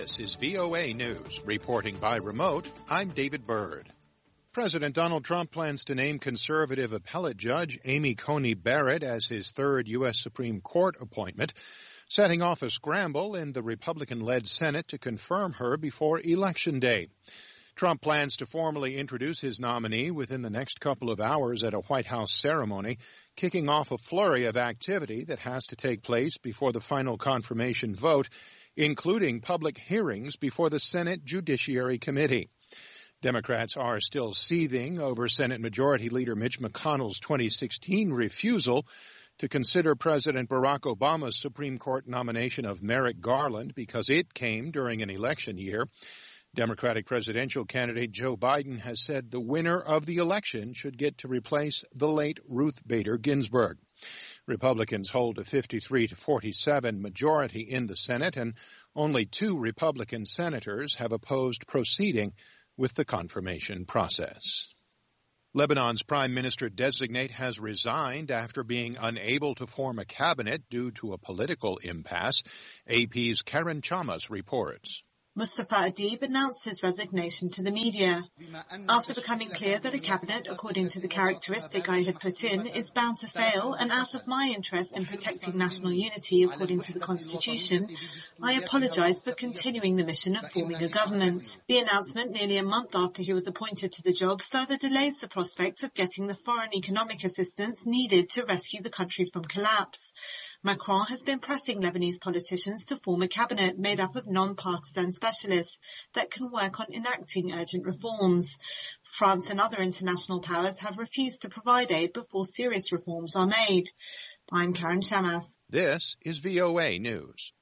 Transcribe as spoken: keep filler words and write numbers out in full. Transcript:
This is V O A News. Reporting by remote, I'm David Byrd. President Donald Trump plans to name conservative appellate judge Amy Coney Barrett as his third U S Supreme Court appointment, setting off a scramble in the Republican-led Senate to confirm her before Election Day. Trump plans to formally introduce his nominee within the next couple of hours at a White House ceremony, kicking off a flurry of activity that has to take place before the final confirmation vote, including public hearings before the Senate Judiciary Committee. Democrats are still seething over Senate Majority Leader Mitch McConnell's twenty sixteen refusal to consider President Barack Obama's Supreme Court nomination of Merrick Garland because it came during an election year. Democratic presidential candidate Joe Biden has said the winner of the election should get to replace the late Ruth Bader Ginsburg. Republicans hold a fifty-three to forty-seven majority in the Senate, and only two Republican senators have opposed proceeding with the confirmation process. Lebanon's prime minister-designate has resigned after being unable to form a cabinet due to a political impasse. A P's Karen Chamas reports. Mustafa Adib announced his resignation to the media. After becoming clear that a cabinet, according to the characteristic I had put in, is bound to fail and out of my interest in protecting national unity according to the Constitution, I apologise for continuing the mission of forming a government. The announcement, nearly a month after he was appointed to the job, further delays the prospect of getting the foreign economic assistance needed to rescue the country from collapse. Macron has been pressing Lebanese politicians to form a cabinet made up of non-partisan specialists that can work on enacting urgent reforms. France and other international powers have refused to provide aid before serious reforms are made. I'm Karen Chamas. This is V O A News.